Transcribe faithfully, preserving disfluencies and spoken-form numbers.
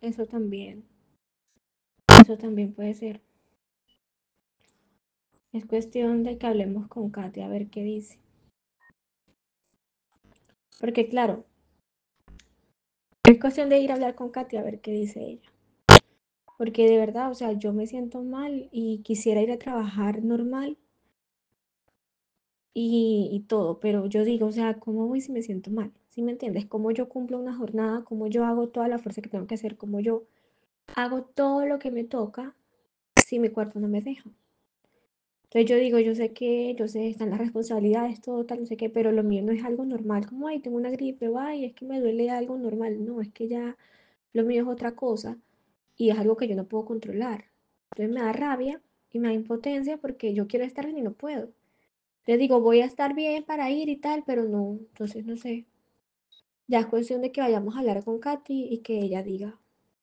Eso también, eso también puede ser. Es cuestión de que hablemos con Katy a ver qué dice. Porque claro, es cuestión de ir a hablar con Katy a ver qué dice ella. Porque de verdad, o sea, yo me siento mal y quisiera ir a trabajar normal y, y todo, pero yo digo, o sea, ¿cómo voy si me siento mal? ¿Sí me entiendes? ¿Cómo yo cumplo una jornada? ¿Cómo yo hago toda la fuerza que tengo que hacer? ¿Cómo yo hago todo lo que me toca si mi cuerpo no me deja? Entonces yo digo, yo sé que, yo sé, están las responsabilidades, todo tal, no sé qué, pero lo mío no es algo normal, como, ay, tengo una gripe, o ay, es que me duele algo normal, no, es que ya lo mío es otra cosa y es algo que yo no puedo controlar. Entonces me da rabia y me da impotencia porque yo quiero estar bien y no puedo. Entonces digo, voy a estar bien para ir y tal, pero no, entonces no sé. Ya es cuestión de que vayamos a hablar con Katy y que ella diga.